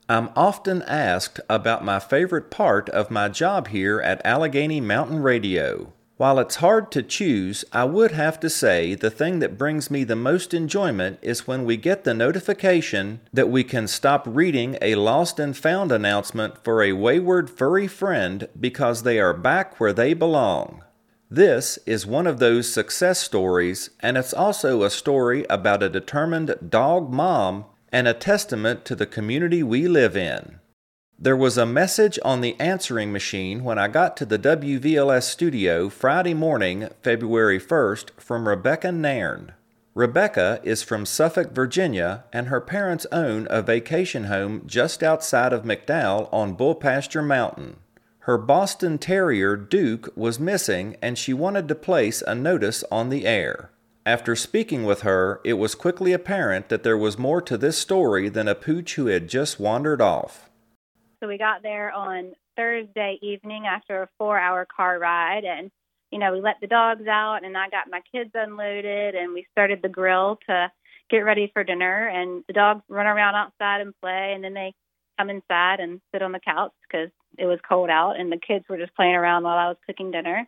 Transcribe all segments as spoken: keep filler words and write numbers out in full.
I'm often asked about my favorite part of my job here at Allegheny Mountain Radio. While it's hard to choose, I would have to say the thing that brings me the most enjoyment is when we get the notification that we can stop reading a lost and found announcement for a wayward furry friend because they are back where they belong. This is one of those success stories, and it's also a story about a determined dog mom and a testament to the community we live in. There was a message on the answering machine when I got to the W V L S studio Friday morning, February first, from Rebecca Nairn. Rebecca is from Suffolk, Virginia, and her parents own a vacation home just outside of McDowell on Bullpasture Mountain. Her Boston Terrier, Duke, was missing, and she wanted to place a notice on the air. After speaking with her, it was quickly apparent that there was more to this story than a pooch who had just wandered off. So we got there on Thursday evening after a four-hour car ride, and, you know, we let the dogs out, and I got my kids unloaded, and we started the grill to get ready for dinner, and the dogs run around outside and play, and then they come inside and sit on the couch because it was cold out, and the kids were just playing around while I was cooking dinner.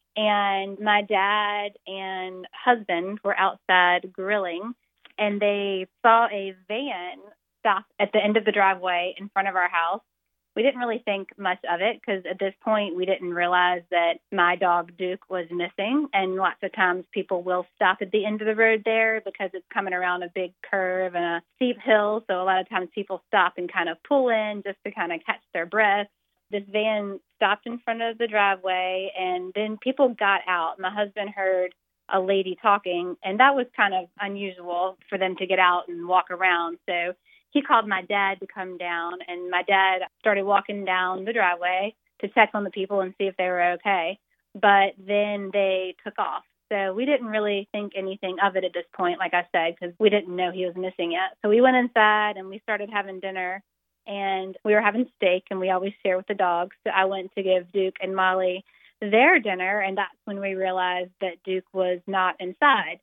And my dad and husband were outside grilling, and they saw a van stop at the end of the driveway in front of our house. We didn't really think much of it because at this point we didn't realize that my dog Duke was missing. And lots of times people will stop at the end of the road there because it's coming around a big curve and a steep hill. So a lot of times people stop and kind of pull in just to kind of catch their breath. This van stopped in front of the driveway, and then people got out. My husband heard a lady talking, and that was kind of unusual for them to get out and walk around. So he called my dad to come down, and my dad started walking down the driveway to check on the people and see if they were okay. But then they took off. So we didn't really think anything of it at this point, like I said, because we didn't know he was missing yet. So we went inside, and we started having dinner, and we were having steak, and we always share with the dogs. So I went to give Duke and Molly their dinner, and that's when we realized that Duke was not inside.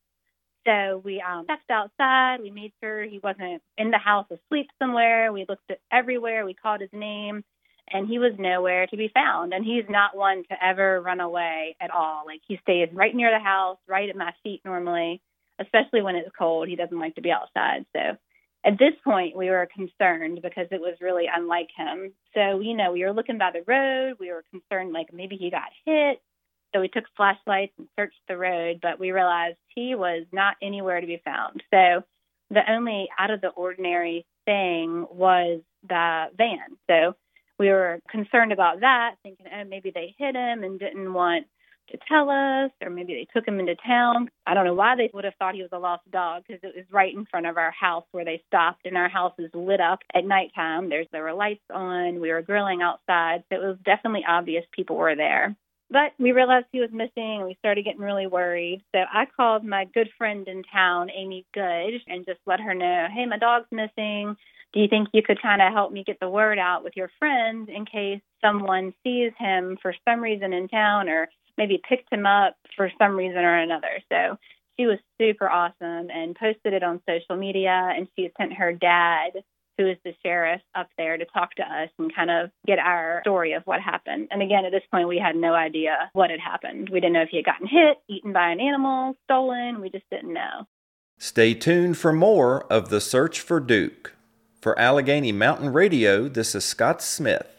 So we um, stepped outside. We made sure he wasn't in the house asleep somewhere. We looked at everywhere. We called his name, and he was nowhere to be found. And he's not one to ever run away at all. Like, he stays right near the house, right at my feet normally, especially when it's cold. He doesn't like to be outside. So at this point, we were concerned because it was really unlike him. So, you know, we were looking by the road. We were concerned, like, maybe he got hit. So we took flashlights and searched the road, but we realized he was not anywhere to be found. So the only out-of-the-ordinary thing was the van. So we were concerned about that, thinking, oh, maybe they hit him and didn't want to tell us, or maybe they took him into town. I don't know why they would have thought he was a lost dog, because it was right in front of our house where they stopped, and our house is lit up at nighttime. There's, there were lights on. We were grilling outside, so it was definitely obvious people were there. But we realized he was missing, and we started getting really worried. So I called my good friend in town, Amy Good, and just let her know, hey, my dog's missing. Do you think you could kind of help me get the word out with your friends in case someone sees him for some reason in town, or maybe picked him up for some reason or another? So she was super awesome and posted it on social media, and she sent her dad, who is the sheriff, up there to talk to us and kind of get our story of what happened. And again, at this point, we had no idea what had happened. We didn't know if he had gotten hit, eaten by an animal, stolen. We just didn't know. Stay tuned for more of the search for Duke. For Allegheny Mountain Radio, this is Scott Smith.